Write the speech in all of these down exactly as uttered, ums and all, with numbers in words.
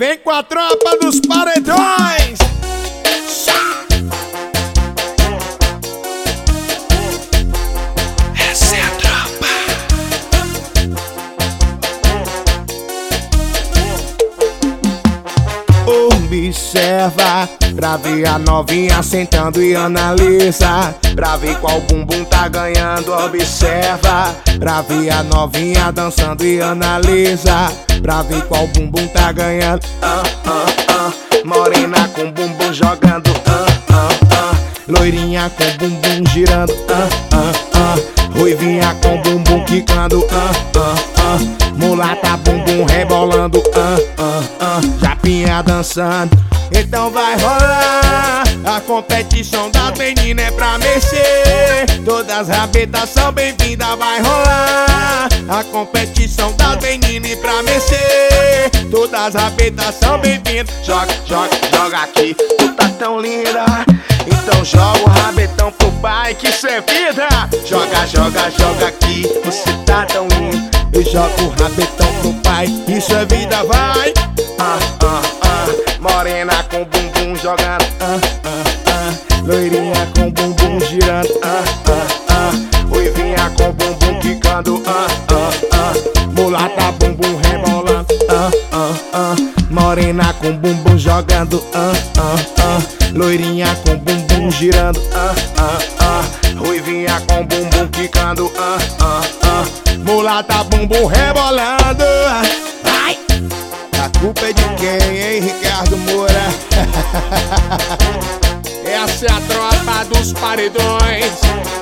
Vem com a tropa dos paredões. Essa é a tropa. Observa pra ver a novinha sentando e analisa, pra ver qual bumbum tá ganhando. Observa pra ver a novinha dançando e analisa, pra ver qual bumbum tá ganhando. Ah, ah, ah. Morena com bumbum jogando. Ah, ah, ah. Loirinha com bumbum girando. Ah, ah, ah. Ruivinha com bumbum quicando. Ah, ah, ah. Mulata bumbum rebolando. Ah, ah, ah. Japinha dançando. Então vai rolar a competição das meninas, é pra mexer. Todas as rabetas são bem-vindas, vai rolar a competição das meninas pra mexer. Todas as rabetas são bem-vindas. Joga, joga, joga aqui, tu tá tão linda. Então joga o rabetão pro pai, que isso é vida. Joga, joga, joga aqui, você tá tão lindo. Eu jogo o rabetão pro pai, isso é vida, vai. Ah, ah, ah. Morena com bumbum jogando. Ah, ah, ah. Loirinha com bumbum girando. Ah, ah, ah. Ruivinha com bumbum quicando. Ah, ah, ah. Mulata bumbum rebolando. Ah, ah, ah. Morena com bumbum jogando. Ah, ah, ah. Loirinha com bumbum girando. Ah, ah, ah. Ruivinha com bumbum quicando. Ah, ah, ah. Mulata bumbum rebolando. Ai! A culpa é de quem, hein, Ricardo Moura? Essa é a tropa dos paredões.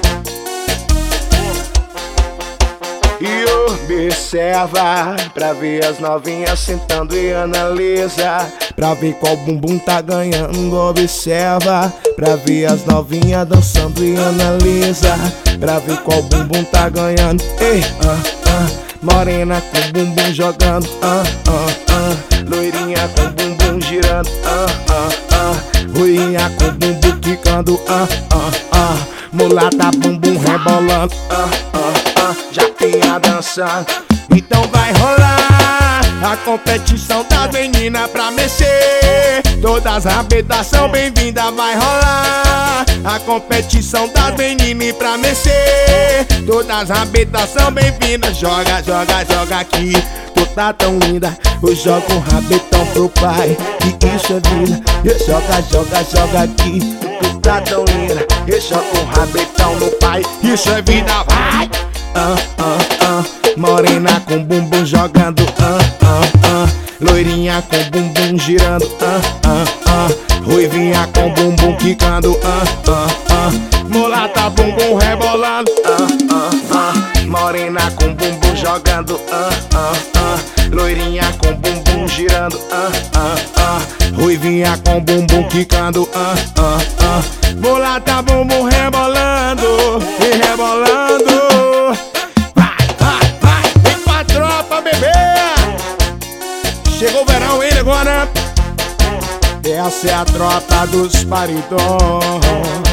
E observa pra ver as novinhas sentando e analisa, pra ver qual bumbum tá ganhando. Observa pra ver as novinhas dançando e analisa, pra ver qual bumbum tá ganhando. Ei, ah, ah. Morena com bumbum jogando. Ah, ah, ah. Loirinha com bumbum girando. Ah, ah, ah. Ruinha com bumbum quicando. Ah, ah, ah. Mulata bumbum rebolando. Ah, ah, ah. Japinha dançando. Então vai rolar a competição das meninas pra mexer. Todas as rabetas são bem-vindas, vai rolar a competição das meninas pra mexer. Todas as rabetas são bem-vindas. Joga, joga, joga aqui, tu tá tão linda. Eu jogo um rabetão pro pai, que isso é vida. Eu joga, joga, joga aqui, tu tá tão linda. Eu jogo um rabetão no pai, isso é vida, vai. Ah, ah, ah. Morena com bumbum jogando. Ah, ah, ah. Loirinha com bumbum girando. Ah, ah, ah. Ruivinha com bumbum quicando. Ah, ah, ah. Mulata bumbum rebolando. Ah, ah, ah. Morena com bumbum jogando. Ah, ah, ah. Loirinha com bumbum girando. Ah, ah, ah. Ruivinha com bumbum quicando. Ah, ah, ah. Mulata bumbum rebolando e rebolando. Chegou o verão, hein, agora? Essa é a tropa dos paredões.